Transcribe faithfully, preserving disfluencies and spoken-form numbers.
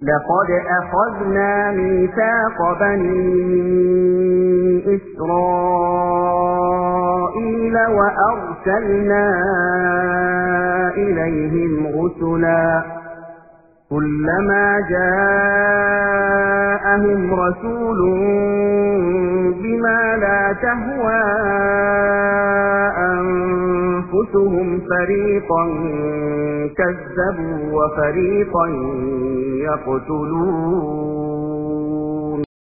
لقد أخذنا ميثاق بني إسرائيل وأرسلنا إليهم رسلا كلما جاءهم رسول بما لا تهوى أنفسهم فريقا كذبوا وفريقا يقتلون